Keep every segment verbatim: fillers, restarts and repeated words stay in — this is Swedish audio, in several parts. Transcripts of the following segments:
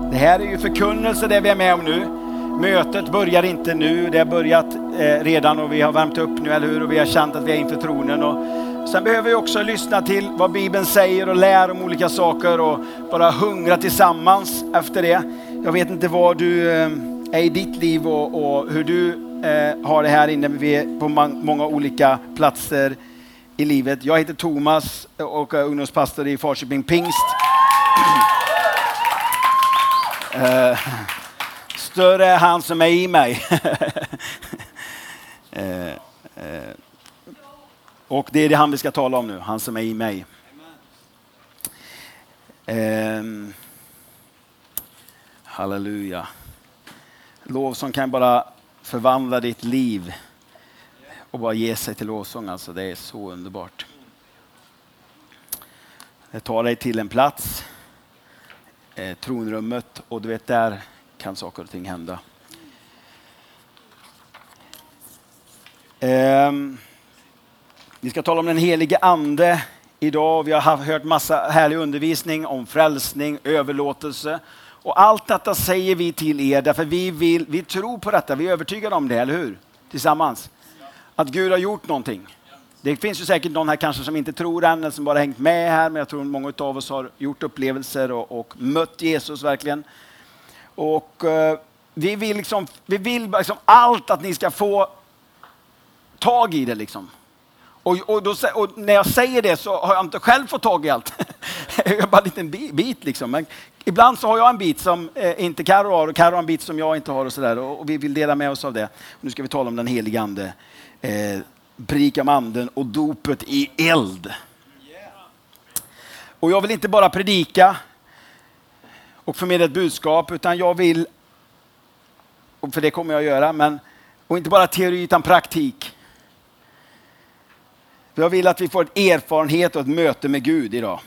Det här är ju förkunnelse det vi är med om nu. Mötet börjar inte nu, det har börjat eh, redan och vi har värmt upp nu, eller hur? Och vi har känt att vi är inför tronen. Och sen behöver vi också lyssna till vad Bibeln säger och lära om olika saker och bara hungra tillsammans efter det. Jag vet inte var du eh, är i ditt liv och, och hur du eh, har det här inne. Vi är på man, många olika platser i livet. Jag heter Thomas och är ungdomspastor i Falköping Pingst. Uh, större är han som är i mig. uh, uh, och det är det han vi ska tala om nu, han som är i mig. Uh, halleluja. Lovsång kan bara förvandla ditt liv och bara ge sig till lovsång. Alltså, det är så underbart. Det tar dig till en plats. Eh, tronrummet, och du vet, där kan saker och ting hända. Eh, vi ska tala om den helige ande idag. Vi har hört massa härlig undervisning om frälsning, överlåtelse. Och allt detta säger vi till er därför vi vill, vi tror på detta, vi är övertygade om det, eller hur? Tillsammans. Att Gud har gjort någonting. Det finns ju säkert någon här kanske som inte tror än, eller som bara hängt med här. Men jag tror många av oss har gjort upplevelser och, och mött Jesus verkligen. Och uh, vi vill liksom, vi vill liksom allt att ni ska få tag i det liksom. Och, och, då, och när jag säger det så har jag inte själv fått tag i allt. Jag har bara en liten bit liksom. Men ibland så har jag en bit som eh, inte Karo har, och Karo har en bit som jag inte har och sådär. Och, och vi vill dela med oss av det. Och nu ska vi tala om den helige ande. Eh, Prika om anden och dopet i eld. Och jag vill inte bara predika och förmedla ett budskap, utan jag vill, och för det kommer jag att göra, men och inte bara teori utan praktik. Jag vill att vi får ett erfarenhet och ett möte med Gud idag.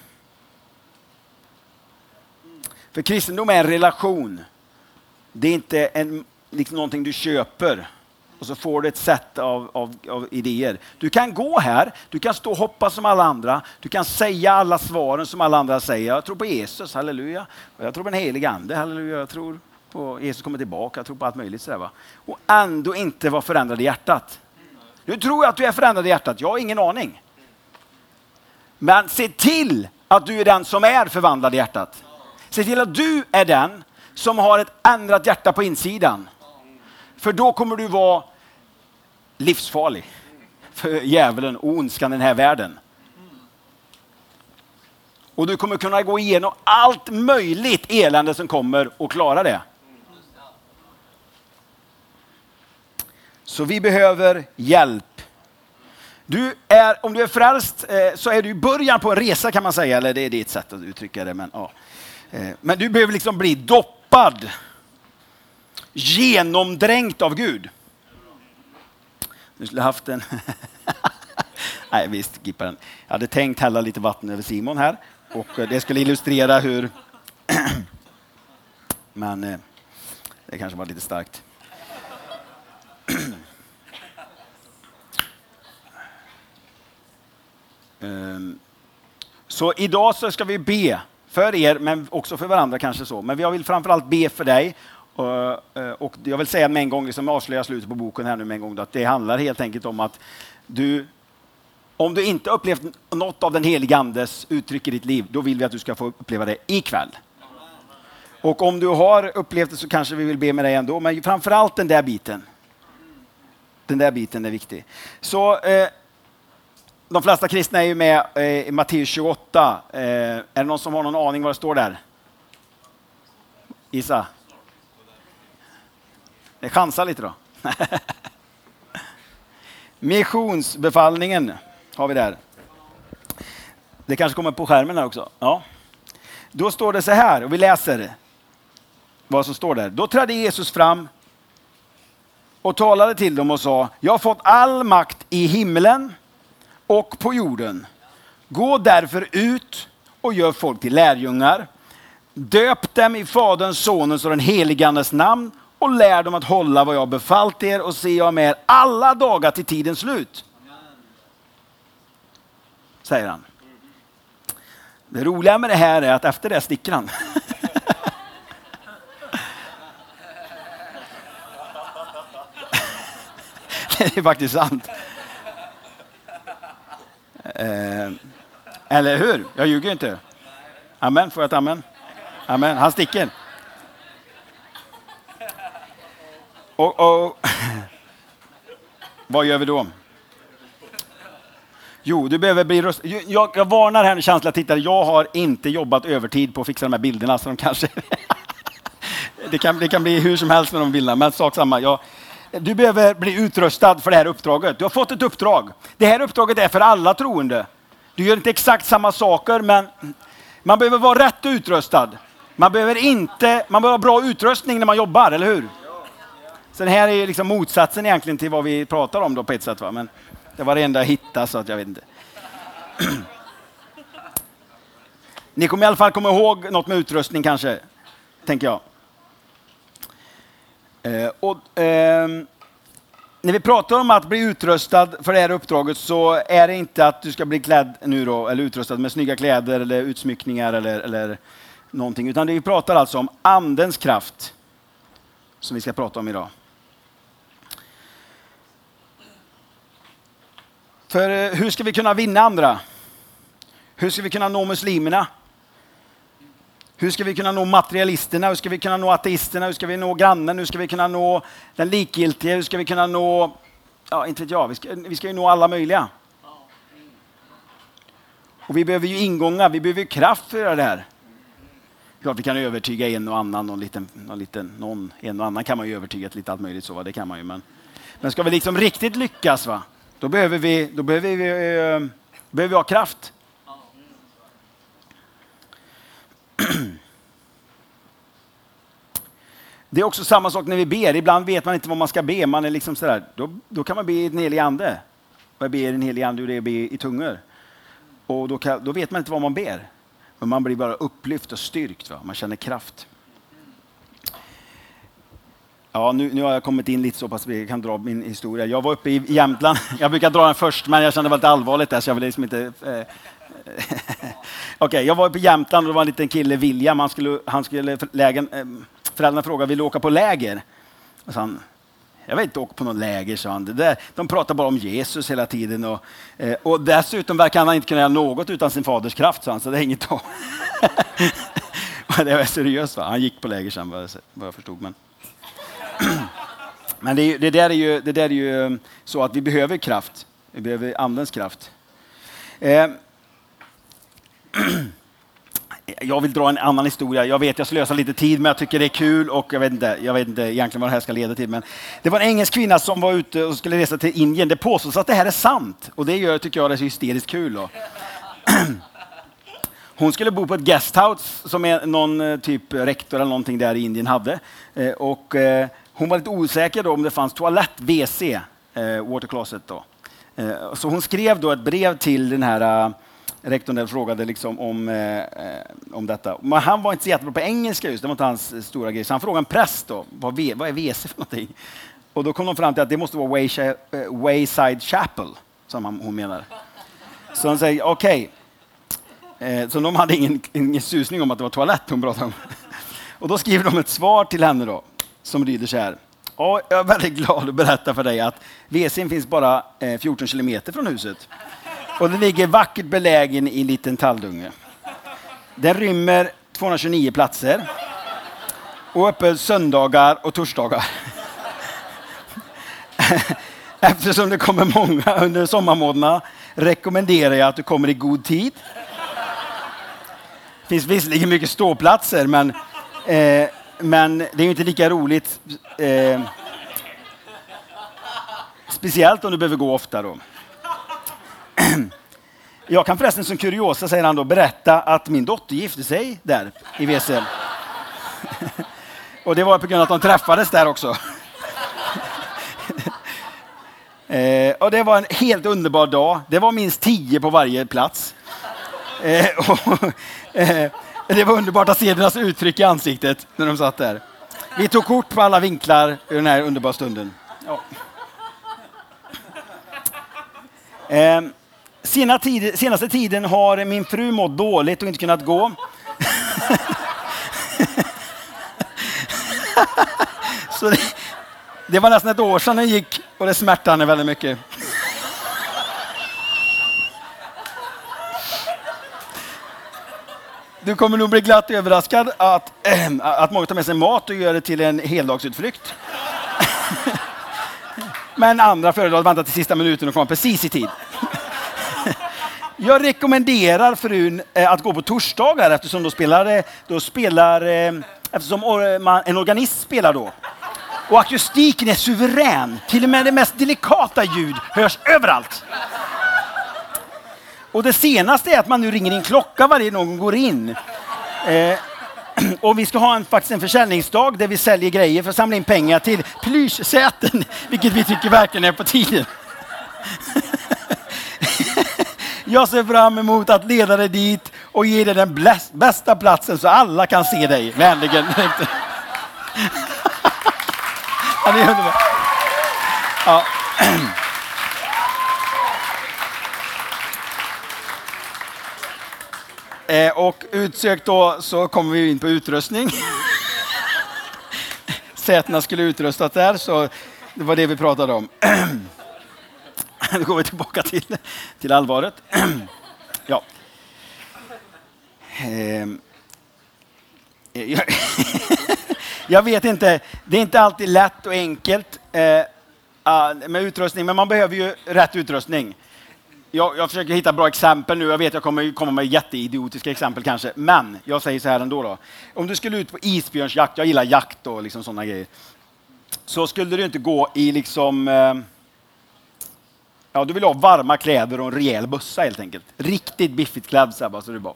För kristendom är en relation. Det är inte en, liksom någonting du köper. Och så får du ett sätt av, av, av idéer. Du kan gå här, du kan stå och hoppa som alla andra. Du kan säga alla svaren som alla andra säger. Jag tror på Jesus, halleluja. Och jag tror på en helig ande, halleluja. Jag tror på Jesus kommer tillbaka, jag tror på allt möjligt. Sådär, va? Och ändå inte vara förändrad i hjärtat. Nu tror jag att du är förändrad i hjärtat, jag har ingen aning. Men se till att du är den som är förvandlad i hjärtat. Se till att du är den som har ett ändrat hjärta på insidan. För då kommer du vara livsfarlig för djävulen och ondskan i den här världen. Och du kommer kunna gå igenom allt möjligt elände som kommer och klara det. Så vi behöver hjälp. Du är, om du är frälst så är du i början på en resa kan man säga. Eller det är ditt sätt att uttrycka det. Men, ja. men du behöver liksom bli doppad. Genomdränkt av Gud. Nu skulle jag haft en... Nej, visst, skippar den. Jag hade tänkt hälla lite vatten över Simon här. Och det skulle illustrera hur... Men det kanske var lite starkt. Så idag så ska vi be för er, men också för varandra kanske så. Men jag vill framförallt be för dig. Och jag vill säga med en gång, liksom avslöja slutet på boken här nu med en gång, att det handlar helt enkelt om att du, om du inte upplevt något av den helige andes uttryck i ditt liv, då vill vi att du ska få uppleva det ikväll. Och om du har upplevt det så kanske vi vill be med dig ändå, men framförallt den där biten. Den där biten är viktig. Så eh, de flesta kristna är ju med eh, i Matteus tjugoåtta. Eh, är det någon som har någon aning vad det står där? Isa? Jag chansar lite då. Missionsbefallningen har vi där. Det kanske kommer på skärmen här också. Ja. Då står det så här, och vi läser vad som står där. Då trädde Jesus fram och talade till dem och sa: jag har fått all makt i himlen och på jorden. Gå därför ut och gör folk till lärjungar. Döp dem i Faderns, Sonens och den helige Andes namn. Och lär dem att hålla vad jag befallt er, och se jag med er alla dagar till tidens slut. Säger han. Det roliga med det här är att efter det sticker han. Det är faktiskt sant. Eh, eller hur? Jag ljuger inte. Amen, får jag ett amen? Amen, han sticker. Och, och vad gör vi då? Jo, du behöver bli röst... Jag, jag varnar här nu, känsliga tittare. Jag har inte jobbat övertid på att fixa de här bilderna. Så de kanske... det, kan, det kan bli hur som helst med de bilderna. Men sak samma. Jag... Du behöver bli utrustad för det här uppdraget. Du har fått ett uppdrag. Det här uppdraget är för alla troende. Du gör inte exakt samma saker, men man behöver vara rätt utrustad. Man behöver inte... Man behöver ha bra utrustning när man jobbar, eller hur? Så det här är liksom motsatsen egentligen till vad vi pratar om då på ett sätt, va? Men det var det enda jag hittade, så att jag vet inte. Ni kommer i alla fall komma ihåg något med utrustning kanske, tänker jag. Eh, och, eh, när vi pratar om att bli utrustad för det här uppdraget, så är det inte att du ska bli klädd nu då, eller utrustad med snygga kläder eller utsmyckningar eller, eller någonting. Utan det vi pratar alltså om andens kraft, som vi ska prata om idag. För hur ska vi kunna vinna andra? Hur ska vi kunna nå muslimerna? Hur ska vi kunna nå materialisterna? Hur ska vi kunna nå ateisterna? Hur ska vi nå grannen? Hur ska vi kunna nå den likgiltiga? Hur ska vi kunna nå... Ja, inte vet jag. Vi ska, vi ska ju nå alla möjliga. Och vi behöver ju ingångar. Vi behöver ju kraft för att göra det här. Klart vi kan övertyga en och annan. Någon liten, någon liten, någon, en och annan kan man ju övertyga ett lite allt möjligt. Så, va? Det kan man ju. Men, men ska vi liksom riktigt lyckas, va? Då behöver vi, då behöver vi, uh, behöver vi ha kraft. Det är också samma sak när vi ber. Ibland vet man inte vad man ska be. Man är liksom sådär. Då, då kan man be i en helig ande. Och jag ber i en helig ande, och det är be i tungor. Och då, kan, då vet man inte vad man ber. Men man blir bara upplyft och styrkt. Va? Man känner kraft. Ja, nu, nu har jag kommit in lite så pass vi kan dra min historia. Jag var uppe i Jämtland. Jag brukar dra den först, men jag kände det var lite allvarligt där, så jag ville liksom inte... Eh, Okej, okay, jag var uppe i Jämtland, och det var en liten kille, William. Han skulle, han skulle lägen, eh, föräldrarna frågade, vill du åka på läger? Och så han, jag vill inte åka på någon läger, sa han. Det där, de pratar bara om Jesus hela tiden. Och, eh, och dessutom verkar han inte kunna göra något utan sin faders kraft, sa han. Så det är inget då. Det var seriöst, va? Han gick på läger sen, vad jag förstod. Men... Men det, det, där är ju, det där är ju så att vi behöver kraft. Vi behöver andens kraft. Eh, jag vill dra en annan historia. Jag vet jag slösar lite tid, men jag tycker det är kul. Och jag vet inte, jag vet inte egentligen vad det här ska leda till. Men det var en engelsk kvinna som var ute och skulle resa till Indien. Det påstås att det här är sant. Och det gör, tycker jag, det är så hysteriskt kul. Då. Hon skulle bo på ett guesthouse som är någon typ rektor eller någonting där i Indien hade. Eh, och eh, hon var lite osäker då om det fanns toalett, W C, eh, water closet då. Eh, så hon skrev då ett brev till den här uh, rektorn där och frågade liksom om, eh, om detta. Men han var inte så jättebra på engelska just, det var inte hans stora grej. Så han frågade en präst då, vad, v, vad är W C för någonting? Och då kom de fram till att det måste vara Wayside, uh, Wayside Chapel, som han, hon menar. Så han säger, okej. Okay. Så de hade ingen, ingen susning om att det var toalett hon pratade om. Och då skriver de ett svar till henne då, som lyder så här. Ja, jag är väldigt glad att berätta för dig att W C:n finns bara fjorton kilometer från huset. Och den ligger vackert belägen i en liten talldunge. Den rymmer tvåhundratjugonio platser. Och öppet söndagar och torsdagar. Eftersom det kommer många under sommarmånaderna rekommenderar jag att du kommer i god tid. Det finns visserligen mycket ståplatser, men, eh, men det är ju inte lika roligt. Eh, speciellt om du behöver gå ofta då. Jag kan förresten som kuriosa, säger han då, berätta att min dotter gifte sig där i W C. Och det var på grund av att de träffades där också. eh, och det var en helt underbar dag. Det var minst tio på varje plats. Eh, och, eh, det var underbart att se deras uttryck i ansiktet när de satt där. Vi tog kort på alla vinklar i den här underbara stunden. Ja. Eh, sena tid, senaste tiden har min fru mått dåligt och inte kunnat gå. Så det, det var nästan ett år sedan hon gick Och det smärtar henne väldigt mycket. Du kommer nog bli glatt överraskad att, äh, att många tar med sig mat och gör det till en heldagsutflykt. Men andra föredrar att vänta till sista minuten och komma precis i tid. Jag rekommenderar frun eh, att gå på torsdagar eftersom då spelar, då spelar eh, eftersom or, man, en organist spelar då. Och akustiken är suverän. Till och med det mest delikata ljud hörs överallt. Och det senaste är att man nu ringer in klocka varje någon går in. Eh, och vi ska ha en, faktiskt en försäljningsdag där vi säljer grejer för att samla in pengar till plyschsäten. Vilket vi tycker verkligen är på tiden. Jag ser fram emot att leda dig dit och ge dig den bläst, bästa platsen så alla kan se dig. Vänligen. Ja, det är underbart. Ja. Eh, och utsökt då så kommer vi in på utrustning. Sätena skulle utrustas där, så det var det vi pratade om. Nu går vi tillbaka till, till allvaret. Ja. Eh, jag, jag vet inte, det är inte alltid lätt och enkelt eh, med utrustning, men man behöver ju rätt utrustning. Jag, jag försöker hitta bra exempel nu. Jag vet jag kommer komma med jätteidiotiska exempel kanske. Men jag säger så här ändå då. Om du skulle ut på isbjörnsjakt, jag gillar jakt och liksom sådana grejer. Så skulle du inte gå i liksom... Eh, ja, du vill ha varma kläder och en rejäl bössa helt enkelt. Riktigt biffigt klädd så här bara, så det bara...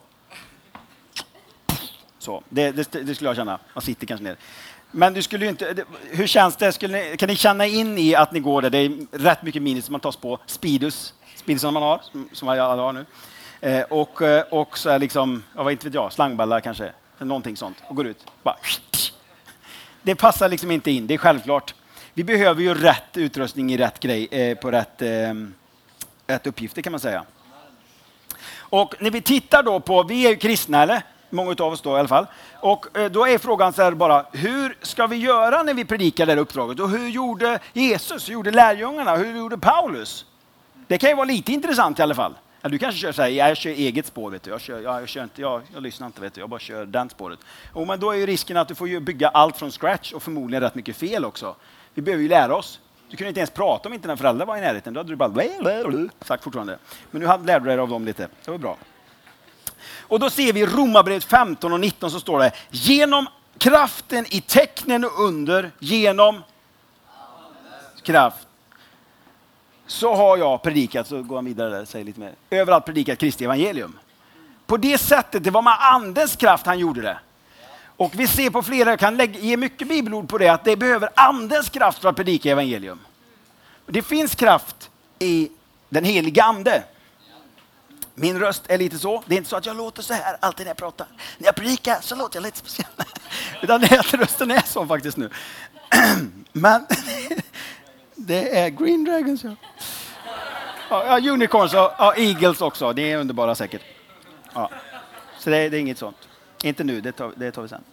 Så, det, det, det skulle jag känna. Man sitter kanske ner. Men du skulle ju inte... Det, hur känns det? Skulle ni, kan ni känna in i att ni går där? Det är rätt mycket minus som man tas på. Speedus. Speedus som man har, som, som alla har nu. Eh, och, och så är liksom, ja, vad inte vet jag, slangballar kanske. Någonting sånt. Och går ut. Bara, det passar liksom inte in, det är självklart. Vi behöver ju rätt utrustning i rätt grej, eh, på rätt, eh, rätt uppgifter kan man säga. Och när vi tittar då på, vi är ju kristna eller? Många av oss då i alla fall. Och eh, då är frågan så här bara, hur ska vi göra när vi predikar det här uppdraget? Och hur gjorde Jesus, hur gjorde lärjungarna, hur gjorde Paulus? Det kan ju vara lite intressant i alla fall. Ja, du kanske kör så här, jag kör eget spår, vet du. Jag, kör, jag, jag, kör inte, jag, jag lyssnar inte, vet du. Jag bara kör den spåret. Och, men då är ju risken att du får ju bygga allt från scratch och förmodligen rätt mycket fel också. Vi behöver ju lära oss. Du kunde inte ens prata om inte dina föräldrar var i närheten. Då hade du bara sagt fortfarande. Men nu lärde du dig av dem lite. Det var bra. Och då ser vi i Romarbrevet femton och nitton så står det: genom kraften i tecknen och under, genom kraft. Så har jag predikat, så går han vidare där och säger lite mer. Överallt predikat Kristi evangelium. På det sättet, det var med andens kraft han gjorde det. Och vi ser på flera, jag kan lägga, ge mycket bibelord på det, att det behöver andens kraft för att predika evangelium. Det finns kraft i den heliga ande. Min röst är lite så. Det är inte så att jag låter så här alltid när jag pratar. När jag predikar så låter jag lite speciell. Utan det är att rösten är så faktiskt nu. Men det är Green Dragons, ja. Ja, unicorns och ja, eagles också. Det är underbara säkert. Ja. Så det är, det är inget sånt. Inte nu, det tar, det tar vi sen.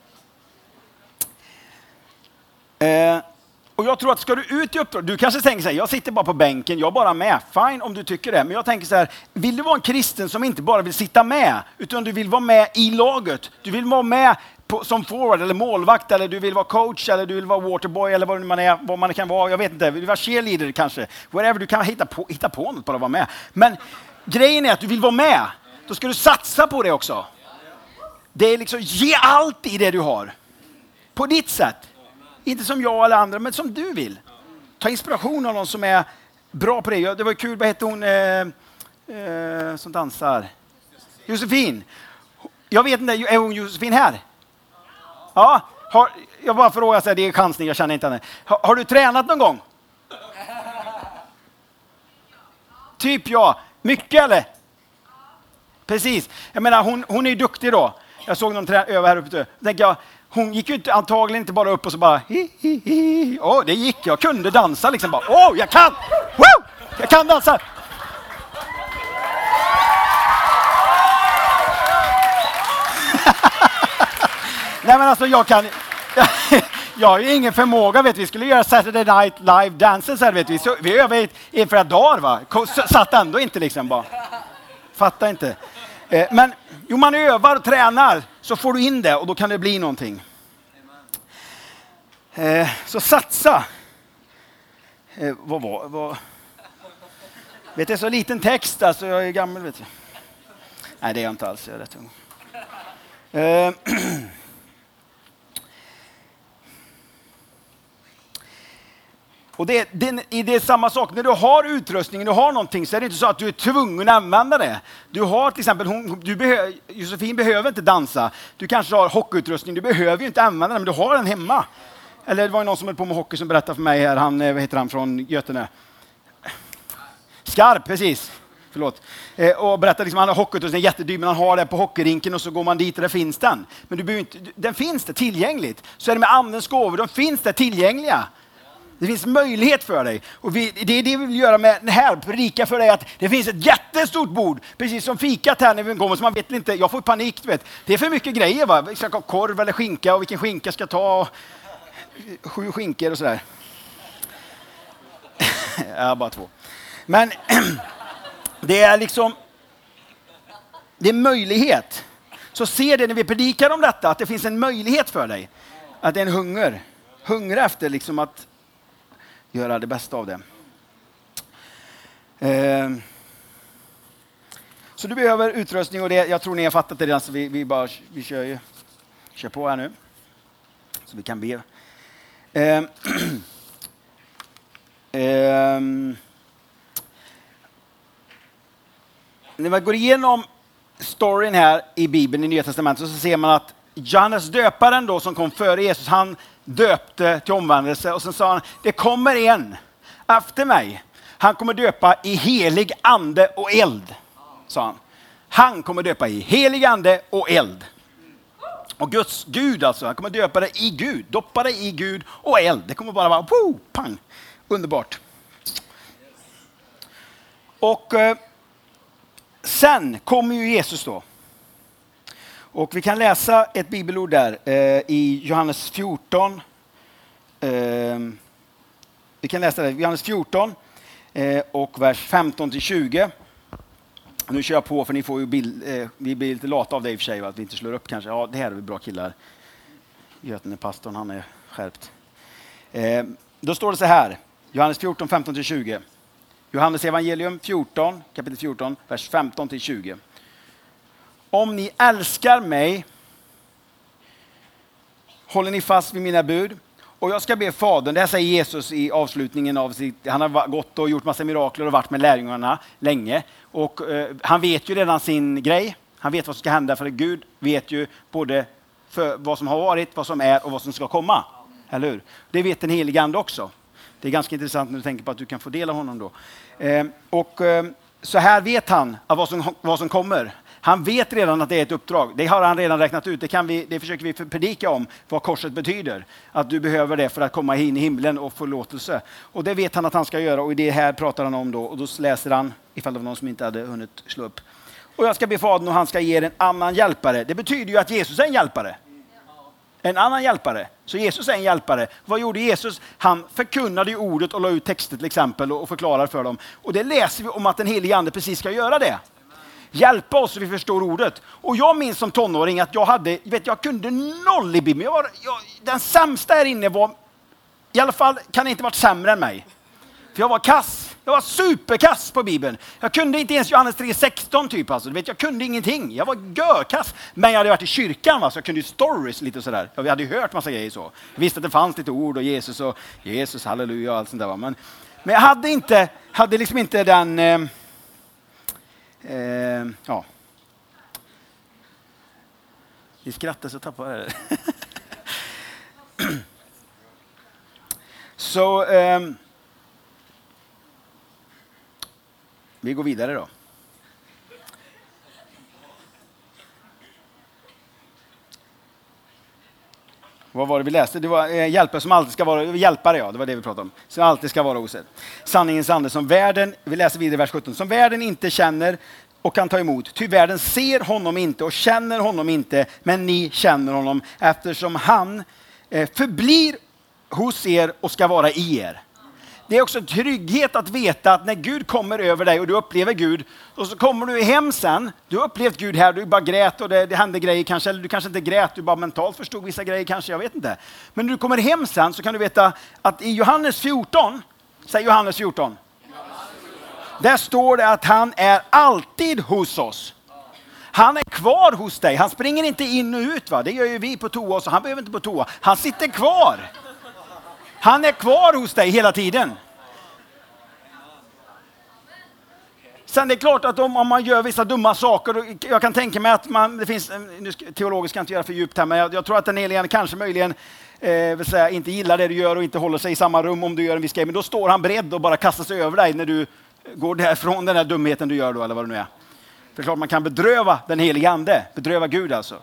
Eh, och jag tror att ska du ut i uppdrag, du kanske tänker så här, jag sitter bara på bänken, jag är bara med. Fine om du tycker det. Men jag tänker så här, vill du vara en kristen som inte bara vill sitta med, utan du vill vara med i laget. Du vill vara med på, som forward eller målvakt, eller du vill vara coach, eller du vill vara waterboy, eller vad man, är, vad man kan vara. Jag vet inte, du vill vara cheerleader kanske. Whatever, du kan hitta på, hitta på något bara att vara med. Men grejen är att du vill vara med. Då ska du satsa på det också. Det är liksom, ge allt i det du har. På ditt sätt. Inte som jag eller andra, men som du vill. Ta inspiration av någon som är bra på det. Det var kul, vad heter hon eh, eh, som dansar? Josefin. Jag vet inte, är hon Josefin här? Ja, har, jag bara frågar så här, det är chansning, jag känner inte henne. Har, har du tränat någon gång? Typ ja. Mycket eller? Precis. Jag menar, hon, hon är ju duktig då. Jag såg någon trä- över här uppe. Tänker jag, hon gick ju inte, antagligen inte bara upp och så bara hi, hi, hi. Åh, det gick. Jag kunde dansa liksom bara. Åh, jag kan! Woo! Jag kan dansa! Nej men alltså jag kan jag har ju ingen förmåga, vet vi. Vi skulle göra Saturday Night Live Dances här, vet vi. Så vi övade i flera dagar, va. Satt ändå inte liksom bara. Fattar inte. Eh, men jo, man övar och tränar så får du in det och då kan det bli någonting. Eh, så satsa. Eh, vad var vad? Vet du, så liten text, alltså jag är gammal, vet du. Nej, det är jag inte alls, jag är rätt ung. Eh, och det, det, det är samma sak, när du har utrustningen, du har någonting, så är det inte så att du är tvungen att använda det. Du har till exempel, hon, du behö, Josefin behöver inte dansa, du kanske har hockeyutrustning, du behöver ju inte använda den, men du har den hemma. Eller det var ju någon som höll på med hockey som berättade för mig här, han, vad heter han från Götene? Skarp, precis. Förlåt. Eh, och berättade liksom, han har hockeyutrustning, jättedyr, men han har det på hockeyrinken och så går man dit och där finns den. Men du behöver inte, den finns det tillgängligt. Så är det med andens gåvor, de finns det tillgängliga. Det finns möjlighet för dig. Och vi, det är det vi vill göra med det här, predika för dig att det finns ett jättestort bord, precis som fikat här när vi kommer, så man vet inte, jag får panik, du vet. Det är för mycket grejer, va? Vi ska ha korv eller skinka och vilken skinka ska ta, sju skinkor och sådär. Ja, bara två. Men det är liksom, det är möjlighet. Så se det när vi predikar om detta, att det finns en möjlighet för dig. Att det är en hunger. Hunger efter liksom att göra det bästa av det. Eh, så du behöver utrustning och det, jag tror ni har fattat det redan, så vi, vi bara vi kör, ju, kör på här nu. Så vi kan be. Eh, eh, när man går igenom storyn här i Bibeln i Nya Testamentet så ser man att Johannes döparen då som kom före Jesus, han döpte till omvändelse och sen sa han, det kommer en efter mig. Han kommer döpa i helig ande och eld, sa han. Han kommer döpa i helig ande och eld. Och Guds Gud alltså, han kommer döpa dig i Gud, doppa dig i Gud och eld. Det kommer bara vara, woo, pang, underbart. Och eh, sen kommer ju Jesus då. Och vi kan läsa ett bibelord där eh, i Johannes fjorton. Eh, vi kan läsa det i Johannes fjorton eh, och vers femton till tjugo. Nu kör jag på för ni får ju bild, eh, vi blir lite lata av det i och för sig, att vi inte slår upp kanske. Ja, det här är väl bra killar. Götene pastorn, han är skärpt. Eh, då står det så här, Johannes fjorton, femton till tjugo. Johannes evangelium fjorton, kapitel fjorton, vers femton till tjugo. Om ni älskar mig håller ni fast vid mina bud. Och jag ska be Fadern, det här säger Jesus i avslutningen av sitt, han har gått och gjort massa mirakler och varit med lärjungarna länge. Och eh, han vet ju redan sin grej. Han vet vad som ska hända, för Gud vet ju både för vad som har varit, vad som är och vad som ska komma. Eller hur? Det vet den helige ande också. Det är ganska intressant när du tänker på att du kan få dela honom då. Eh, och eh, så här vet han vad som, vad som kommer. Han vet redan att det är ett uppdrag. Det har han redan räknat ut. Det, kan vi, det försöker vi predika om, vad korset betyder. Att du behöver det för att komma in i himlen och förlåtelse. Och det vet han att han ska göra, och det här pratar han om då. Och då läser han, ifall det var någon som inte hade hunnit slå upp. Och jag ska be Fadern och han ska ge er en annan hjälpare. Det betyder ju att Jesus är en hjälpare. En annan hjälpare. Så Jesus är en hjälpare. Vad gjorde Jesus? Han förkunnade ju ordet och la ut texter till exempel och förklarar för dem. Och det läser vi om att den helige ande precis ska göra det. Hjälpa oss så vi förstår ordet. Och jag minns som tonåring att jag hade, vet jag kunde noll i Bibeln. Jag var, jag, den sämsta här inne var, i alla fall kan det inte varit sämre än mig. För jag var kass. Jag var superkass på Bibeln. Jag kunde inte ens Johannes tre sexton typ alltså. Du vet, jag kunde ingenting. Jag var görkass. Men jag hade varit i kyrkan, va? Så jag kunde ju stories lite och sådär. Jag hade ju hört massa grejer så. Jag visste att det fanns lite ord och Jesus och Jesus, halleluja och allt sånt där. Va? Men, men jag hade inte, hade liksom inte den... Eh, eh, ja. Vi skrattar så tappar jag det. Så... Eh, vi går vidare då. Vad var det vi läste? Det var eh, hjälpare som alltid ska vara hjälpare, ja, det var det vi pratade om. Som alltid ska vara osedd. Sanningens ande som världen, vi läser vidare i vers sjutton, som världen inte känner och kan ta emot. Ty världen ser honom inte och känner honom inte, men ni känner honom eftersom han eh, förblir hos er och ska vara i er. Det är också en trygghet att veta att när Gud kommer över dig och du upplever Gud, och så kommer du hem sen, du har upplevt Gud här, du bara grät och det, det hände grejer kanske, eller du kanske inte grät, du bara mentalt förstod vissa grejer kanske, jag vet inte. Men när du kommer hem sen så kan du veta att i Johannes fjorton, säg Johannes fjorton, där står det att han är alltid hos oss. Han är kvar hos dig, han springer inte in och ut, va? Det gör ju vi på toa, så han behöver inte på toa, han sitter kvar. Han är kvar hos dig hela tiden. Sen det är klart att om, om man gör vissa dumma saker, jag kan tänka mig att man, det finns, nu teologiskt kan jag inte göra för djupt här, men jag, jag tror att den helige kanske möjligen eh, vill säga, inte gillar det du gör och inte håller sig i samma rum om du gör en viss grej, men då står han beredd och bara kastar sig över dig när du går därifrån den här dumheten du gör då, eller vad det nu är. För klart man kan bedröva den helige ande, bedröva Gud alltså.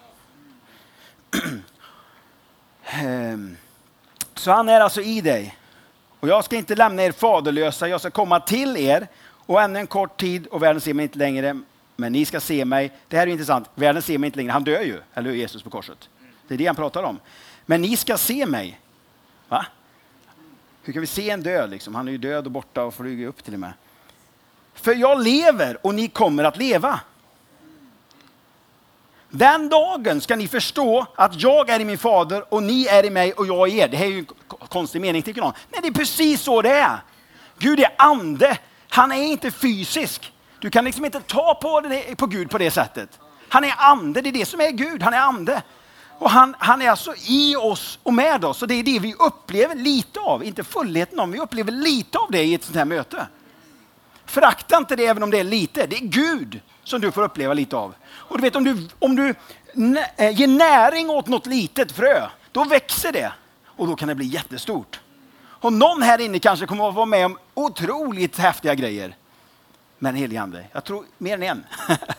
um. Så han är alltså i dig. Och jag ska inte lämna er faderlösa. Jag ska komma till er. Och ännu en kort tid. Och världen ser mig inte längre. Men ni ska se mig. Det här är intressant. Världen ser mig inte längre. Han dör ju. Eller hur? Jesus på korset. Det är det han pratar om. Men ni ska se mig. Va? Hur kan vi se en död liksom? Han är ju död och borta och flyger upp till och med. För jag lever och ni kommer att leva. Den dagen ska ni förstå att jag är i min fader och ni är i mig och jag i er. Det här är ju en konstig mening, tycker någon. Nej, det är precis så det är. Gud är ande. Han är inte fysisk. Du kan liksom inte ta på, det, på Gud på det sättet. Han är ande, det är det som är Gud. Han är ande. Och han, han är alltså i oss och med oss. Och det är det vi upplever lite av. Inte fullheten om, vi upplever lite av det i ett sånt här möte. Förakta inte det även om det är lite. Det är Gud som du får uppleva lite av. Och du vet, om du, om du nä- ger näring åt något litet frö, då växer det. Och då kan det bli jättestort. Och någon här inne kanske kommer att vara med om otroligt häftiga grejer. Men helig ande, jag tror mer än en.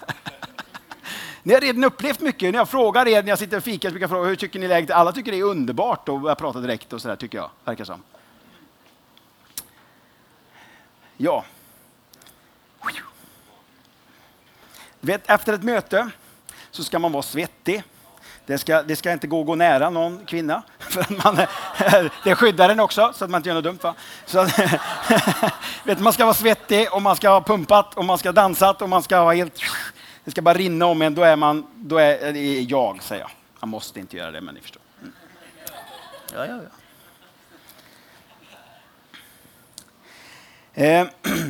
Ni har redan upplevt mycket. När jag frågar er, när jag sitter och fikar, så brukar jag fråga, hur tycker ni läget? Alla tycker det är underbart och jag pratar direkt och sådär, tycker jag. Verkar som. Ja. Vet, efter ett möte så ska man vara svettig. Det ska, det ska inte gå att gå nära någon kvinna. För att man, det skyddar den också så att man inte gör något dumt. Va? Så att, vet, man ska vara svettig och man ska ha pumpat och man ska ha dansat och man ska ha helt... Det ska bara rinna om en. Då är man... Då är det jag, säger jag. Man måste inte göra det, men ni förstår. Mm. Ja, ja, ja. Eh,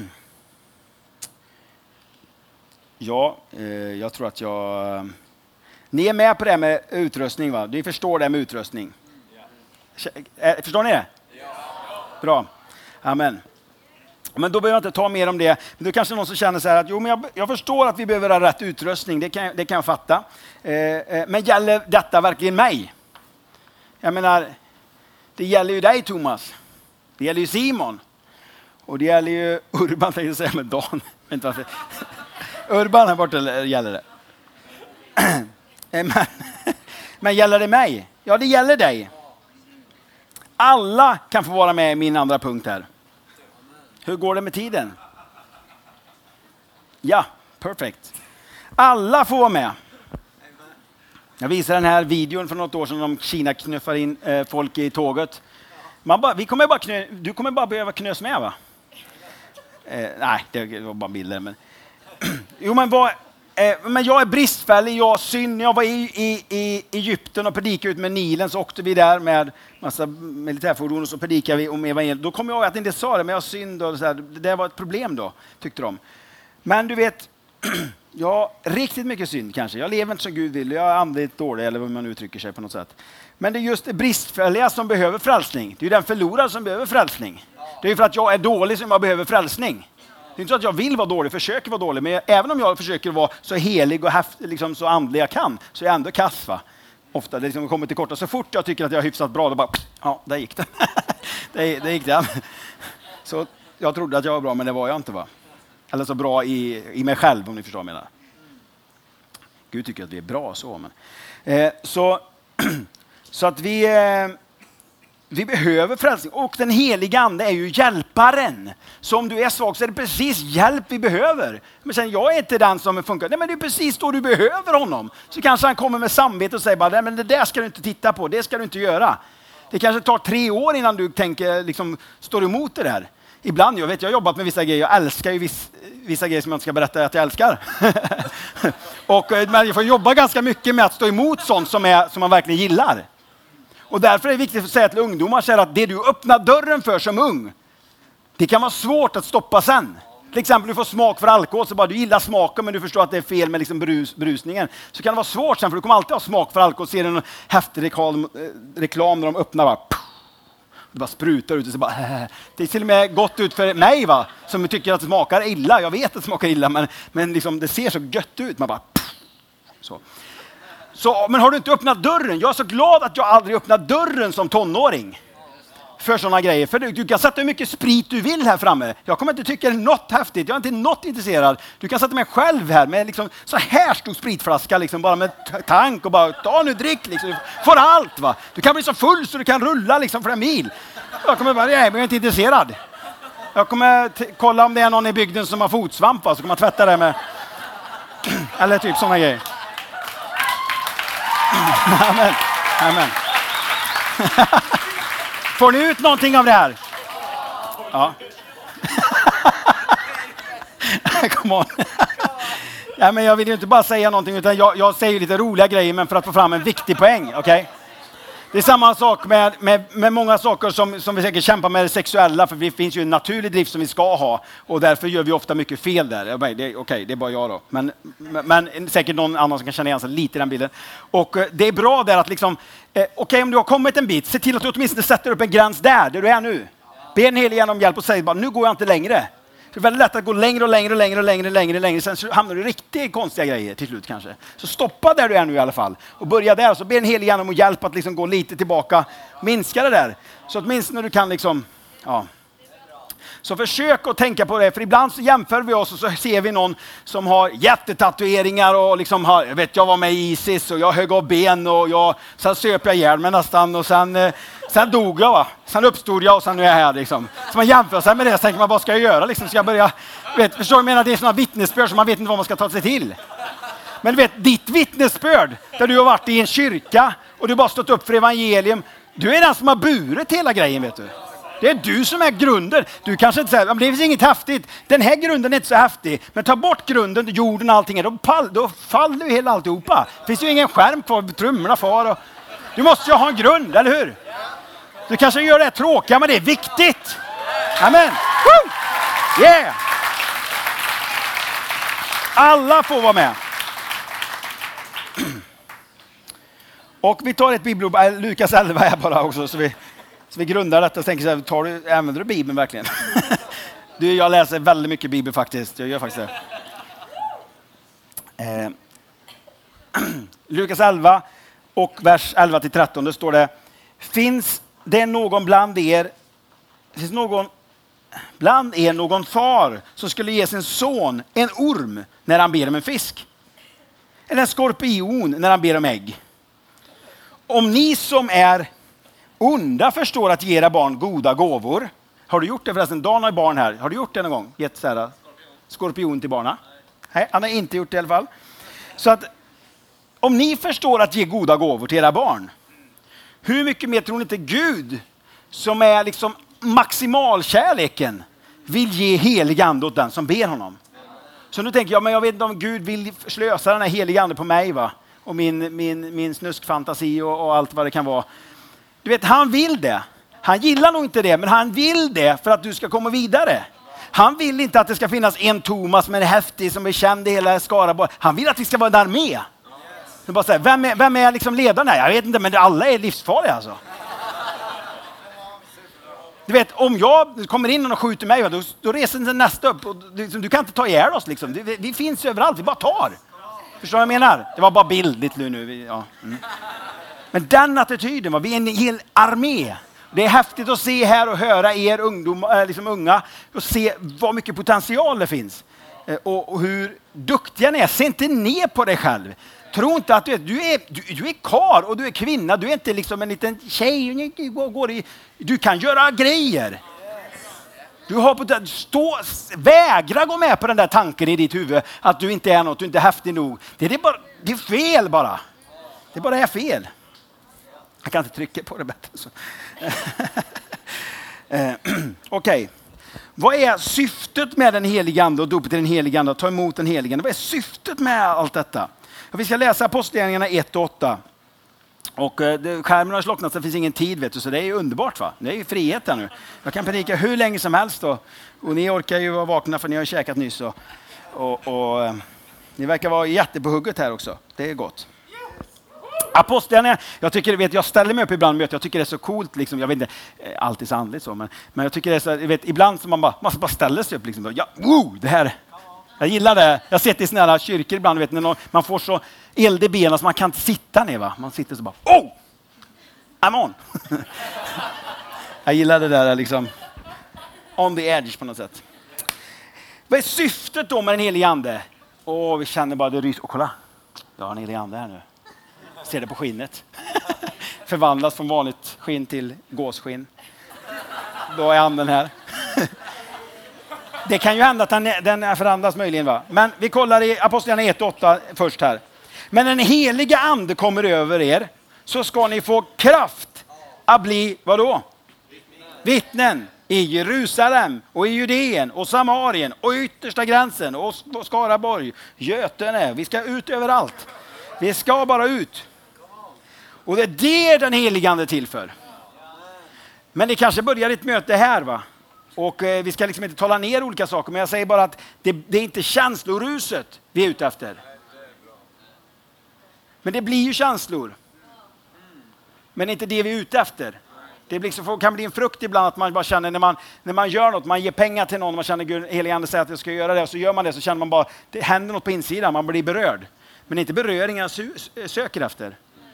Ja, eh, jag tror att jag... Ni är med på det här med utrustning, va? Ni förstår det här med utrustning. Ja. Förstår ni det? Ja. Bra. Amen. Men då behöver jag inte ta mer om det. Men då kanske någon som känner så här att jo, men jag, jag förstår att vi behöver ha rätt utrustning. Det kan, det kan jag fatta. Eh, eh, men gäller detta verkligen mig? Jag menar, det gäller ju dig, Thomas. Det gäller ju Simon. Och det gäller ju Urban, tänkte jag säga, med Dan. Inte varför. Urban här borta gäller det. Men, men gäller det mig? Ja, det gäller dig. Alla kan få vara med i min andra punkt här. Hur går det med tiden? Ja, perfekt. Alla får vara med. Jag visar den här videon från något år sedan om Kina knuffar in eh, folk i tåget. Man bara, vi kommer bara knö, du kommer bara behöva knös med, va? Eh, nej, det var bara bilder. Men jo, men, vad, eh, men jag är bristfällig, jag har synd. När jag var i, i, i Egypten och predikade ut med Nilen så åkte vi där med massa militärfordon och så predikade vi om evangeliet. Då kom jag ihåg att inte sa det, men jag har synd och så här. Det var ett problem då, tyckte de. Men du vet, jag har riktigt mycket synd kanske. Jag lever inte som Gud vill, jag är andligt dålig eller vad man uttrycker sig på något sätt. Men det är just det bristfälliga som behöver frälsning. Det är ju den förlorare som behöver frälsning. Det är ju för att jag är dålig som jag behöver frälsning. Det är inte så att jag vill vara dålig, försöker vara dålig, men jag, även om jag försöker vara så helig och haft, liksom, så andlig jag kan, så är jag ändå kass, va? Ofta det liksom kommer till korta. Så fort jag tycker att jag är hyfsat bra, då bara, ja, där gick det. det, det gick det. Så jag trodde att jag var bra, men det var jag inte, va? Eller så bra i, i mig själv, om ni förstår vad jag menar. Gud tycker att vi är bra så, men... Eh, så, så att vi... Eh, Vi behöver frälsning. Och den heliga ande är ju hjälparen. Så om du är svag så är det precis hjälp vi behöver. Men sen, jag är inte den som funkar. Nej, men det är precis då du behöver honom. Så kanske han kommer med samvete och säger bara, nej, men det där ska du inte titta på. Det ska du inte göra. Det kanske tar tre år innan du tänker, liksom, står emot det där. Ibland, jag vet, jag har jobbat med vissa grejer. Jag älskar ju viss, vissa grejer som jag inte ska berätta att jag älskar. och, men jag får jobba ganska mycket med att stå emot sånt som, är, som man verkligen gillar. Och därför är det viktigt att säga till ungdomar så här, att det du öppnar dörren för som ung, det kan vara svårt att stoppa sen. Till exempel du får smak för alkohol, så bara du gillar smaken men du förstår att det är fel med liksom brus, brusningen. Så kan det vara svårt sen, för du kommer alltid ha smak för alkohol. Ser du en häftig reklam, reklam när de öppnar bara, det bara sprutar ut och så bara, äh. Det är till och med gott ut för mig, va, som tycker att det smakar illa. Jag vet att det smakar illa, men, men liksom, det ser så gött ut. Man bara, så. Så, men har du inte öppnat dörren? Jag är så glad att jag aldrig öppnat dörren som tonåring för sådana grejer. För du, du kan sätta hur mycket sprit du vill här framme. Jag kommer inte tycka det är något häftigt. Jag är inte något intresserad. Du kan sätta mig själv här med liksom, så här stor spritflaska, liksom, bara med tank och bara ta nu drick. Liksom. Du får allt, va. Du kan bli så full så du kan rulla liksom, för en mil. Jag kommer bara, nej, men jag är inte intresserad. Jag kommer t- kolla om det är någon i bygden som har fotsvamp, va, så kommer jag tvätta det med. Eller typ sådana grejer. Amen. Amen. Får ni ut någonting av det här? Ja. Come on. Ja, men jag vill ju inte bara säga någonting, utan jag, jag säger lite roliga grejer, men för att få fram en viktig poäng. Okej? Okay? Det är samma sak med, med, med många saker som, som vi säkert kämpar med det sexuella, för det finns ju en naturlig drift som vi ska ha, och därför gör vi ofta mycket fel där. Okej, okay, det är bara jag då. Men, men säkert någon annan som kan känna igen sig lite i den bilden. Och det är bra där att liksom, eh, okej, okay, om du har kommit en bit, se till att du åtminstone sätter upp en gräns där, där du är nu. Be en hel igen om hjälp och säg bara, nu går jag inte längre. Det är väldigt lätt att gå längre och längre och längre och längre, längre, längre. Sen så hamnar du i riktigt konstiga grejer till slut kanske. Så stoppa där du är nu i alla fall. Och börja där. Så be en hel igen om hjälp att liksom gå lite tillbaka. Minska det där. Så åtminstone du kan liksom, ja. Så försök att tänka på det. För ibland så jämför vi oss och så ser vi någon som har jättetatueringar och liksom har, jag vet, jag var med i Isis och jag högg av ben och jag, sen söp jag ihjäl mig nästan och sen, eh, sen dog jag, va. Sen uppstod jag och sen är jag här liksom. Så man jämför sig med det, så tänker man, vad ska jag göra liksom? Ska jag börja, vet, förstår du, jag menar, det är sådana vittnesbörd som man vet inte vad man ska ta sig till. Men du vet, ditt vittnesbörd där du har varit i en kyrka och du bara stått upp för evangelium, du är den som har burit hela grejen, vet du. Det är du som är grunden. Du kanske inte säger, men det finns inget häftigt. Den här grunden är inte så häftig. Men ta bort grunden, jorden och allting. Då, pall, då faller ju hela alltihopa. Det finns ju ingen skärm kvar, trummorna far. Och... Du måste ju ha en grund, eller hur? Du kanske gör det tråkiga, men det är viktigt. Amen. Woo! Yeah! Alla får vara med. Och vi tar ett bibelord, Lukas elva här bara också, så vi... Så vi grundar detta och tänker så här, tar du, använder du Bibeln verkligen? du, jag läser väldigt mycket Bibel faktiskt. Jag gör faktiskt det. Eh. Lukas elva och vers elva till tretton, det står det: Finns det någon bland er, finns någon bland er någon far som skulle ge sin son en orm när han ber om en fisk? Eller en skorpion när han ber om ägg? Om ni som är onda förstår att ge era barn goda gåvor. Har du gjort det förresten? Dan har barn här. Har du gjort det någon gång? Gett så här, skorpion till barna? Nej, han har inte gjort det i alla fall. Så att om ni förstår att ge goda gåvor till era barn, hur mycket mer tror ni inte Gud, som är liksom maximalkärleken, vill ge helig ande åt den som ber honom? Så nu tänker jag, men jag vet inte om Gud vill slösa den här heliga ande på mig, va? Och min, min, min snuskfantasi och, och allt vad det kan vara. Du vet, han vill det. Han gillar nog inte det, men han vill det för att du ska komma vidare. Han vill inte att det ska finnas en Thomas som är häftig, som är känd i hela Skaraborg. Han vill att vi ska vara där med. Så bara säga, vem är, vem är liksom ledaren här? Jag vet inte, men alla är livsfarliga alltså. Du vet, om jag kommer in och skjuter mig, då, då reser den nästa upp. Och du, du kan inte ta ihjäl oss liksom. Vi, vi finns överallt, vi bara tar. Förstår du vad jag menar? Det var bara bildligt nu. Ja. Mm. Men den attityden, var vi är en hel armé. Det är häftigt att se här och höra er ungdom, äh, liksom unga, och se vad mycket potential det finns. Eh, och, och hur duktiga ni är. Se inte ner på dig själv. Tro inte att du är, du är, du, du är karl och du är kvinna. Du är inte liksom en liten tjej. Går i, du kan göra grejer. Du har på, stå, vägra gå med på den där tanken i ditt huvud att du inte är något, du inte är häftig nog. Det är, bara, det är fel bara. Det bara är fel. Jag kan inte trycka på det bättre. Så. eh, Okej. Okay. Vad är syftet med den helige ande och dopet till den helige ande och ta emot den helige ande? Vad är syftet med allt detta? Och vi ska läsa Apostlagärningarna ett och åtta. Och eh, skärmen har slocknat så det finns ingen tid, vet du, så det är ju underbart, va? Det är ju frihet här nu. Jag kan predika hur länge som helst då. Och ni orkar ju vara vakna för ni har käkat nyss. Och, och, och eh, ni verkar vara jätte på hugget här också. Det är gott. Apostlarna, jag tycker, vet, jag ställer mig upp ibland med att jag tycker det är så coolt, liksom, jag vet inte, alltid så andligt så, men, men jag tycker det är så, vet, ibland som man bara, man bara ställer sig upp liksom, ja, wow, det här, jag gillar det. Jag sitter i såna här kyrkor ibland, vet, när någon, man får så eld i benen så man kan inte sitta ner, va? Man sitter så bara, oh, I'm on. Jag gillar det där liksom, on the edge på något sätt. Vad är syftet då med den helige ande? Åh, vi känner bara det rys, och kolla, jag har en helig ande här nu. Ser det på skinnet. Förvandlas från vanligt skinn till gåsskinn. Då är anden här. Det kan ju hända att den, den förändras möjligen, va? Men vi kollar i Apostlagärningarna ett och åtta först här. Men när den heliga ande kommer över er så ska ni få kraft att bli, vadå? Vittnen i Jerusalem och i Judeen och Samarien och yttersta gränsen och Skaraborg, Götene. Vi ska ut överallt. Vi ska bara ut. Och det är det den helige ande till för. Men det kanske börjar ett möte här, va? Och eh, vi ska liksom inte tala ner olika saker. Men jag säger bara att det, det är inte känsloruset vi är ute efter. Men det blir ju känslor. Men det är inte det vi är ute efter. Det liksom, kan bli en frukt ibland att man bara känner när man, när man gör något. Man ger pengar till någon. Man känner Gud, helige ande säger att jag ska göra det. Och så gör man det. Så känner man bara det händer något på insidan. Man blir berörd. Men inte beröringen söker efter.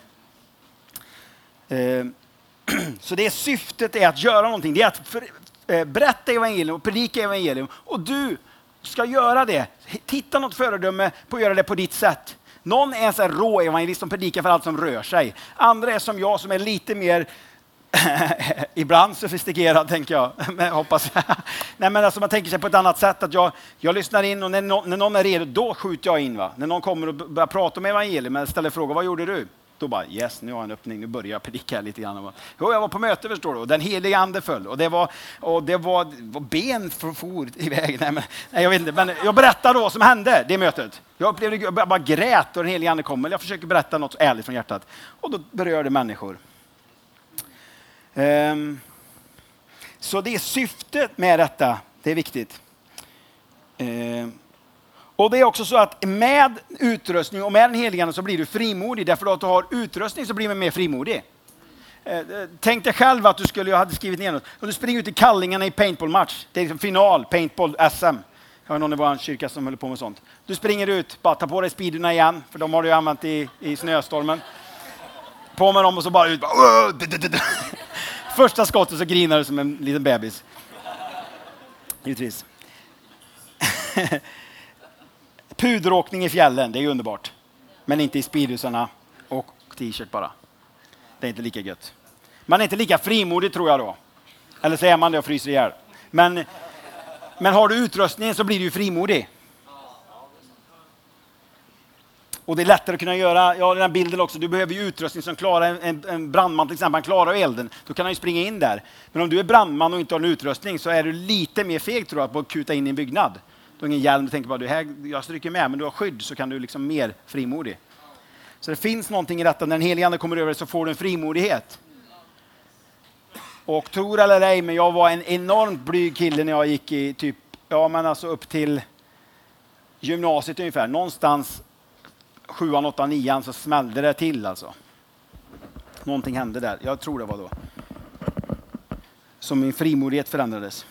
Eh, så det är syftet är att göra någonting. Det är att för, eh, berätta evangelium och predika evangelium. Och du ska göra det. Titta något föredöme på att göra det på ditt sätt. Någon är en sån här rå evangelist som predikar för allt som rör sig. Andra är som jag som är lite mer ibland sofistikerad, tänker jag. Men hoppas jag. Nej, men alltså man tänker sig på ett annat sätt att jag, jag lyssnar in och när, no, när någon är redo, då skjuter jag in, va? När någon kommer och börjar prata om evangelium men ställer frågor, vad gjorde du? Då bara, yes, nu har jag en öppning, nu börjar jag predika lite grann. Jo, jag var på möte, förstår du, och den heliga ande föll. Och det var, och det var, var ben för for iväg. Nej, men, nej, jag vet inte, men jag berättar då vad som hände, det mötet. Jag upplevde, jag bara grät och den heliga ande kom. Men jag försöker berätta något ärligt från hjärtat. Och då berörde människor. Um, så det är syftet med detta, det är viktigt. Um, och det är också så att med utrustning och med den heliga ande så blir du frimodig. Därför att du har utrustning så blir man mer frimodig. Uh, tänk dig själv att du skulle, jag hade skrivit ner något. Och du springer ut i kallingarna i paintball-match. Det är liksom final, paintball-S M. Jag har någon i vår kyrka som håller på med sånt. Du springer ut, bara ta på dig speederna igen. För de har du använt i, i snöstormen. På med dem och så bara ut. Bara, första skottet så grinar du som en liten bebis. Givetvis. Puderåkning i fjällen, det är ju underbart. Men inte i speedhusarna och t-shirt bara. Det är inte lika gött. Man är inte lika frimodig, tror jag då. Eller så är man det och fryser ihjäl. Men, men har du utrustningen så blir du ju frimodig. Och det är lättare att kunna göra, ja den här bilden också, du behöver ju utrustning som klarar en, en, en brandman till exempel, han klarar elden, då kan han ju springa in där. Men om du är brandman och inte har en utrustning så är du lite mer feg, tror jag, på att kuta in i en byggnad. Du har ingen hjälm, du tänker bara, du här, jag stryker med, men du har skydd så kan du liksom mer frimodig. Så det finns någonting i detta, när den helige ande kommer över så får du en frimodighet. Och tror eller ej, men jag var en enormt blyg kille när jag gick i typ, ja men alltså upp till gymnasiet ungefär, någonstans sjuan, åttan, nian så smällde det till alltså. Någonting hände där. Jag tror det var då. Som min frimodighet förändrades.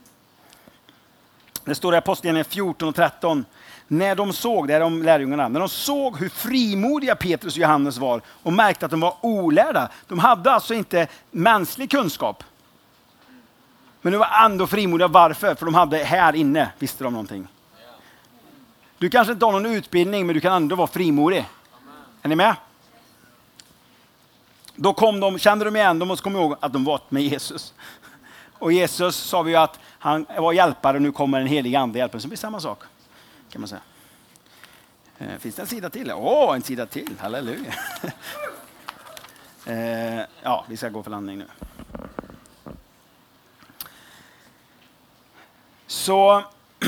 Det står i Apostlagärningarna fjorton och tretton. När de såg, det är de lärjungarna, när de såg hur frimodiga Petrus och Johannes var och märkte att de var olärda. De hade alltså inte mänsklig kunskap. Men de var ändå frimodiga. Varför? För de hade här inne, visste de någonting. Du kanske inte har någon utbildning, men du kan ändå vara frimodig. Amen. Är ni med? Då kom de, kände de igen dem och så kom ihåg att de var med Jesus. Och Jesus sa vi ju att han var hjälpare och nu kommer en helig ande hjälpare. Så det blir samma sak, kan man säga. Finns det en sida till? Åh, oh, en sida till. Halleluja. Eh, ja, vi ska gå för landning nu. Så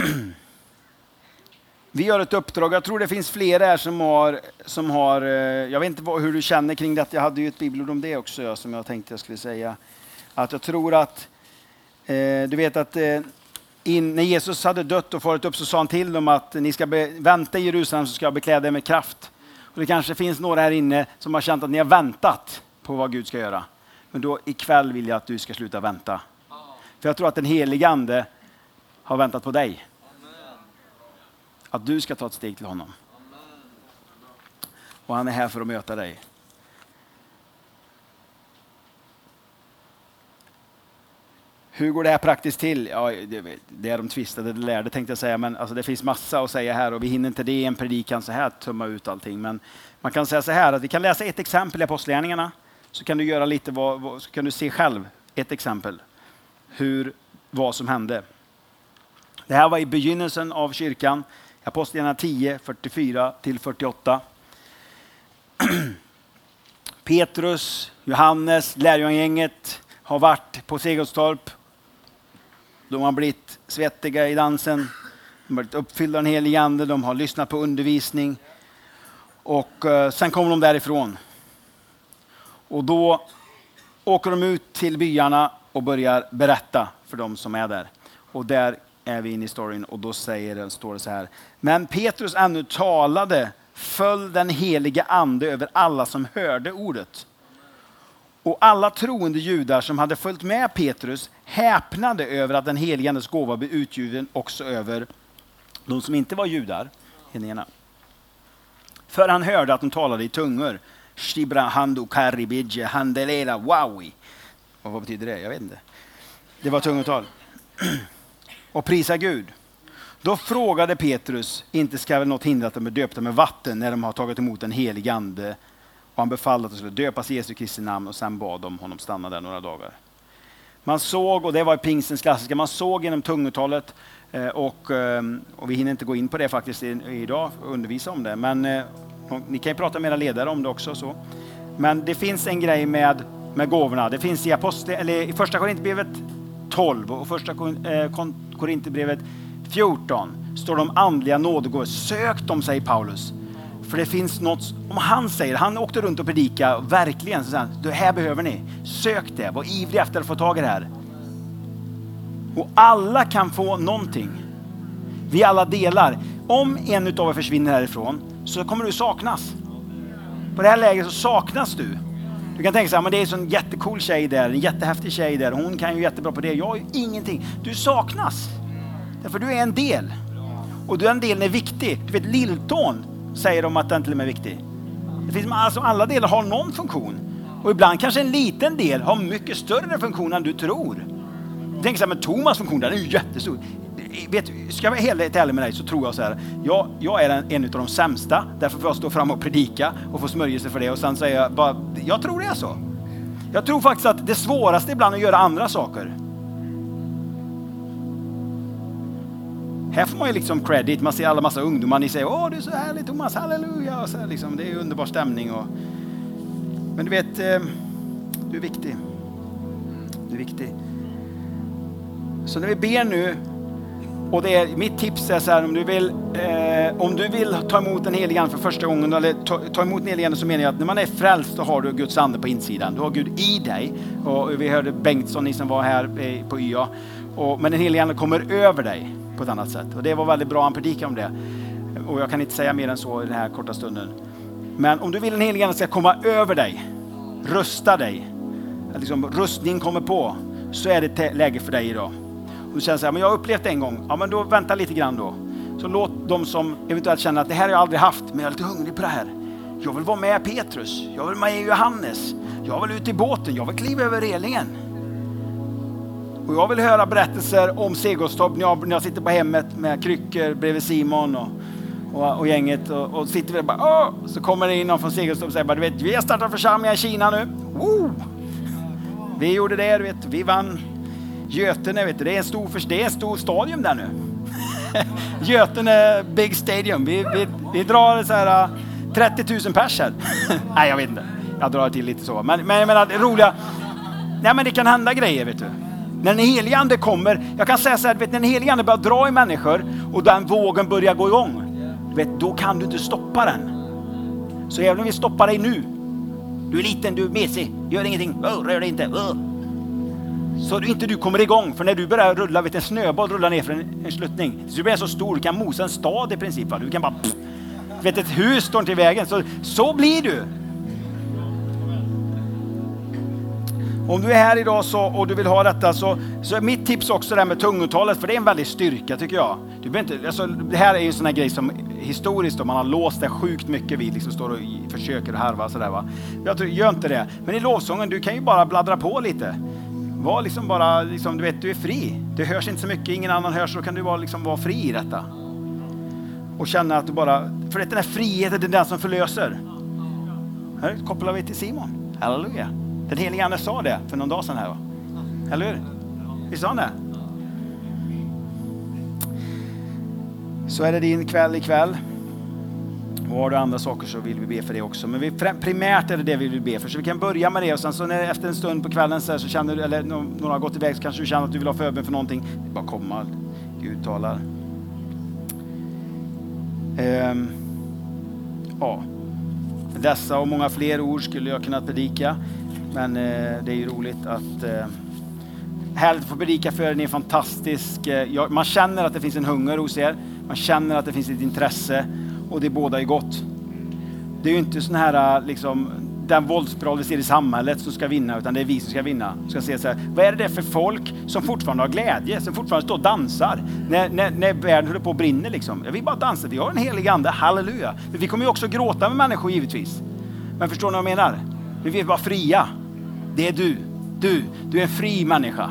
vi gör ett uppdrag. Jag tror det finns flera här som har, som har jag vet inte vad, hur du känner kring det. Jag hade ju ett bibelord om det också, ja, som jag tänkte jag skulle säga. Att jag tror att, eh, du vet att eh, in, när Jesus hade dött och farit upp så sa han till dem att ni ska be, vänta i Jerusalem så ska jag bekläda er med kraft. Och det kanske finns några här inne som har känt att ni har väntat på vad Gud ska göra. Men då ikväll vill jag att du ska sluta vänta. För jag tror att den helige ande har väntat på dig. Att du ska ta ett steg till honom. Och han är här för att möta dig. Hur går det här praktiskt till? Ja, det, det är de tvistade, det lärde tänkte jag säga. Men alltså, det finns massa att säga här och vi hinner inte det i en predikan så här tumma ut allting. Men man kan säga så här att vi kan läsa ett exempel i Apostlagärningarna. Så kan du göra lite vad, vad, så kan du se själv ett exempel. Hur, vad som hände. Det här var i begynnelsen av kyrkan. Apostlagärningarna tio, fyrtiofyra till fyrtioåtta. Petrus, Johannes, lärjunggänget har varit på Segelstorp. De har blivit svettiga i dansen. De har blivit uppfyllda av den helige ande. De har lyssnat på undervisning. Och uh, sen kommer de därifrån. Och då åker de ut till byarna och börjar berätta för de som är där. Och där är vi inne i storyn och då säger det, står det så här. Men Petrus ännu talade, föll den helige ande över alla som hörde ordet. Och alla troende judar som hade följt med Petrus häpnade över att den helige andes gåva blev utgjuten också över de som inte var judar. För han hörde att de talade i tungor. Shibra handu karibidje handelera wawi. Och vad betyder det? Jag vet inte. Det var tungotal. Och prisa Gud. Då frågade Petrus, inte ska väl något hindra att de är döpta med vatten när de har tagit emot en helig ande. Och han befallde att de skulle döpas i Jesu Kristi namn och sen bad de honom stanna där några dagar. Man såg, och det var pingstens klassiska, man såg genom tungotalet och, och vi hinner inte gå in på det faktiskt idag och undervisa om det. Men ni kan ju prata med era ledare om det också. Så. Men det finns en grej med, med gåvorna. Det finns i, apostel, eller i första Korinthierbrevet tolv och första Korinthierbrevet fjorton står de andliga nådegåvor. Sök dem, säger Paulus. För det finns något, om han säger, han åkte runt och predika verkligen, så säger han, det här behöver ni. Sök det, var ivrig efter att få tag i det här. Och alla kan få någonting. Vi alla delar. Om en utav er försvinner härifrån så kommer du saknas. På det här läget så saknas du. Du kan tänka så här, men det är en sån jättecool tjej där, en jättehäftig tjej där. Hon kan ju jättebra på det. Jag har ju ingenting. Du saknas. Därför du är en del. Och den delen är viktig. Du vet, lilltån säger de att den till och med är viktig. Det finns, alltså, alla delar har någon funktion. Och ibland kanske en liten del har mycket större funktion än du tror. Tänk så här, men Thomas funktion, den är ju jättestor. Vet du, ska jag vara helt ärlig med dig så tror jag så här. Jag, jag är en, en av de sämsta. Därför får jag stå fram och predika och få smörjelse för det. Och sen säger jag bara, jag tror det är så. Jag tror faktiskt att det svåraste ibland är att göra andra saker. Här får man ju liksom credit. Man ser alla massa ungdomar. Ni säger, åh du är så härlig Thomas, halleluja. Och så här, liksom, det är underbar stämning. Och... Men du vet, eh, du är viktig. Du är viktig. Så när vi ber nu, och det är, mitt tips är så här, om du vill, eh, om du vill ta emot den helige ande för första gången, eller ta, ta emot den helige ande, så menar jag att när man är frälst så har du Guds ande på insidan. Du har Gud i dig. Och vi hörde Bengtsson, ni som var här på Y A. Och, men den helige ande kommer över dig på ett annat sätt. Och det var väldigt bra, han predikade om det. Och jag kan inte säga mer än så i den här korta stunden. Men om du vill den helige ande ska komma över dig, rusta dig, att liksom rustning kommer på, så är det läge för dig idag. Och du känner så här, men jag har upplevt det en gång. Ja, men då vänta lite grann då. Så låt de som eventuellt känner att det här har jag aldrig haft, men jag är lite hungrig på det här. Jag vill vara med Petrus. Jag vill vara med Johannes. Jag vill ut i båten. Jag vill kliva över relingen. Och jag vill höra berättelser om Segelstorp när jag, när jag sitter på hemmet med kryckor bredvid Simon och, och, och gänget. Och, och sitter vi och bara, åh! Så kommer det in någon från Segelstorp och säger bara, du vet, vi har startat församlingar i Kina nu. Woo! Vi gjorde det, du vet, vi vann Götene, vet du, det är en stor, det är en stor stadion där nu. Götene Big Stadium. Vi, vi, vi drar så här trettio tusen pers här. Nej, jag vet inte. Jag drar till lite så. Men, men jag menar, det roliga... Nej, men det kan hända grejer, vet du. När den helige ande kommer, jag kan säga så här, vet, när den helige ande börjar dra i människor och den vågen börjar gå igång, vet, då kan du inte stoppa den. Så även om vi stoppar dig nu, du är liten, du är mesig, gör ingenting, oh, rör dig inte. Oh. Så du inte du kommer igång, för när du börjar rulla, vet, en snöboll rullar ner för en, en sluttning, så du blir så stor, du kan mosa en stad i princip. Va? Du kan bara, pff, vet, ett hus står inte i vägen, så, så blir du. Om du är här idag så, och du vill ha detta, så, så är mitt tips också det här med tungotalet, för det är en väldigt styrka tycker jag. Du behöver inte, alltså, det här är ju en sån här grej som historiskt då, man har låst det sjukt mycket vid, liksom står och försöker harva sådär va. Jag tror, gör inte det. Men i lovsången, du kan ju bara bladdra på lite. Var liksom bara, liksom, du vet, du är fri. Det hörs inte så mycket, ingen annan hörs, så kan du bara liksom vara fri i detta. Och känna att du bara, för den här friheten, det är den som förlöser. Här kopplar vi till Simon. Halleluja. Den helige ande sa det för någon dag sedan här, va? Eller hur? Visst sa han det? Så är det din kväll ikväll. Och har du andra saker så vill vi be för det också. Men vi, primärt är det det vi vill be för. Så vi kan börja med det. Och sen så när, efter en stund på kvällen så, så känner du, eller några har gått iväg, så kanske du känner att du vill ha förbön för någonting. Bara komma. Gud talar. Ehm, ja. Dessa och många fler ord skulle jag kunna predika. Men eh, det är ju roligt att eh, härligt att få predika för er. Ni är fantastisk. Eh, jag, man känner att det finns en hunger hos er. Man känner att det finns ett intresse. Och det båda är gott. Det är ju inte sån här liksom, den våldsspiral vi ser i samhället som ska vinna, utan det är vi som ska vinna. Ska se så här, vad är det för folk som fortfarande har glädje, som fortfarande står och dansar när, när, när världen håller på att brinna liksom. Jag vill bara dansa, vi har en helig ande, halleluja. Men vi kommer ju också gråta med människor givetvis. Men förstår ni vad jag menar? Vi vill vara fria. Det är du. Du, du är en fri människa.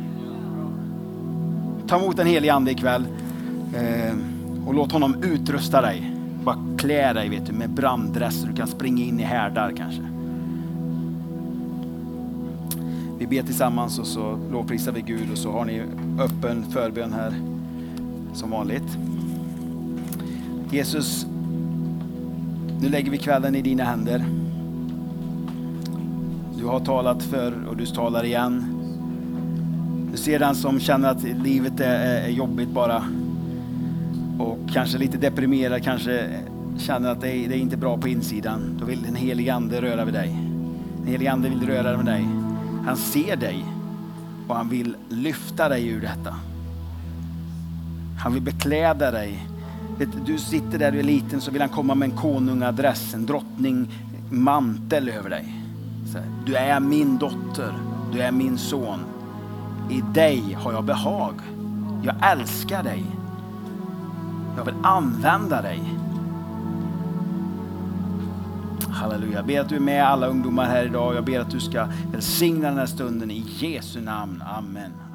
Ta emot en helig ande ikväll. Eh, och låt honom utrusta dig. Bara klä dig, vet du, med branddress så du kan springa in i härdar kanske. Vi ber tillsammans och så lovprisar vi Gud, och så har ni öppen förbön här som vanligt. Jesus, nu lägger vi kvällen i dina händer. Du har talat för och du talar igen. Du ser den som känner att livet är, är jobbigt bara. Och kanske lite deprimerad, kanske känner att det är, det är inte bra på insidan. Då vill den helige ande röra vid dig. Den helige ande vill röra med dig. Han ser dig och han vill lyfta dig ur detta. Han vill bekläda dig. Du sitter där, du är liten, så vill han komma med en konungadress, en drottning mantel över dig. Du är min dotter, du är min son. I dig har jag behag. Jag älskar dig. Jag vill använda dig. Halleluja. Jag ber att du är med alla ungdomar här idag. Jag ber att du ska välsigna den här stunden i Jesu namn. Amen.